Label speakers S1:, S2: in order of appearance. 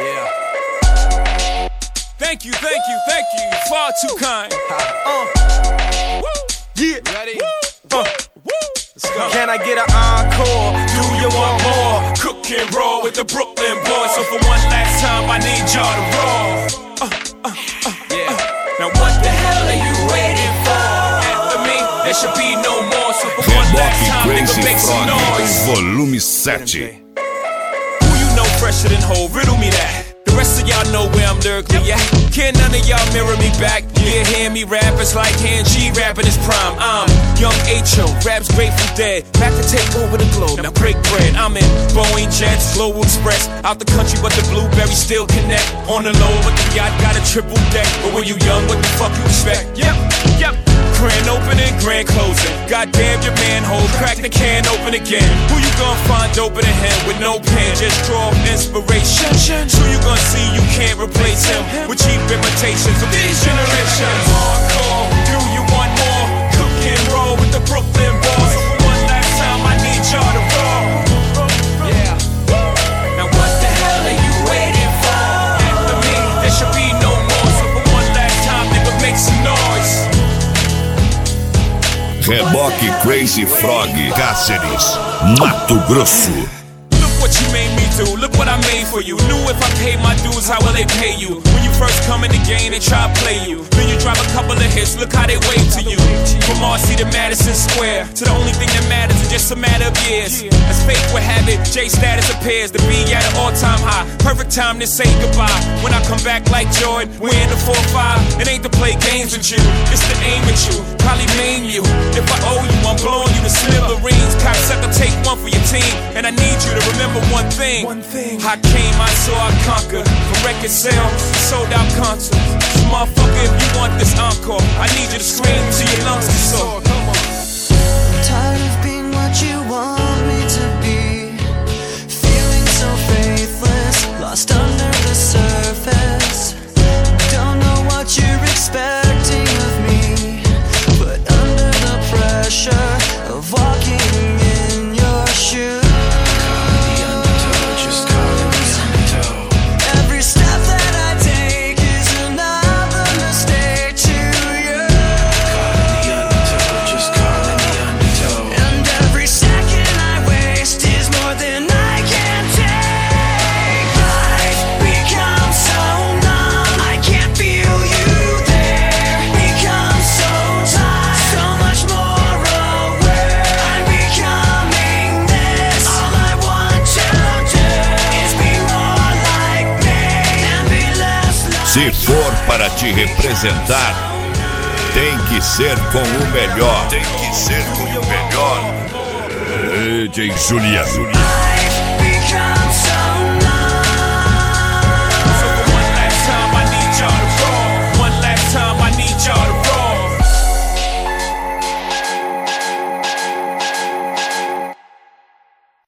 S1: Yeah. Thank you, thank you, thank you. Far too kind.
S2: Yeah.
S1: Ready?
S2: Let's go. Can I get an encore?
S1: Do you want more? Cook and roll with the Brooklyn boys. So for one last time, I need y'all to roll. Yeah. Now what the hell are you waiting for? After me, there should be no more. So for one last time, nigga, make some noise.
S3: Volume 7.
S1: Who you know fresher than Ho? Riddle me that. The rest of y'all know where I'm lyrically at. Can't none of y'all mirror me back. Yeah, hear me rap, it's like Han G rapping his prime. I'm Young H.O., raps Grateful Dead. Back to take over the globe, now break bread. I'm in Boeing Jets, Global Express. Out the country, but the blueberries still connect. On the low, but the yacht got a triple deck. But when you young, what the fuck you expect? Yep. Grand opening, grand closing. Goddamn your manhole, crack the can open again. Who you gonna find open a hand with no pen? Just draw inspiration. Who you gonna see you can't replace him with cheap imitations of these generations? Hardcore, do you want more? Cook and roll with the Brooklyn boys. One last time, I need y'all to roll. Yeah. Now what the hell are you waiting for? After me, there should be no more. So for one last time, nigga, make some noise.
S3: Reboque Crazy Frog, Cáceres, Mato Grosso.
S1: Look what you made me do, look what I made for you. Knew if I paid my dues, how will they pay you? When you first come in the game, they try to play you. Then you drop a couple of hits, look how they wave to you. From Marcy to Madison Square, to the only thing that matters is just a matter of years. As fate would have it, J status appears to be at an all-time high. Perfect time to say goodbye. When I come back like Jordan, we're in the 4-5. It ain't to play games with you, it's to aim at you, probably maim you. If I owe you, I'm blowing you to smithereens. Cocksucker, take one for your team, and I need you to remember one thing. I came, I saw, I conquered. From record sales, sold out concerts. So motherfucker, if you want this encore, I need you to scream till your lungs are sore.
S4: I'm tired of being what you want me to be. Feeling so faithless, lost under the surface. Don't know what you're expecting of me, but under the pressure of walking in your shoes.
S3: Se for para te representar, tem que ser com o melhor. Tem que ser com o melhor. DJ Juliano.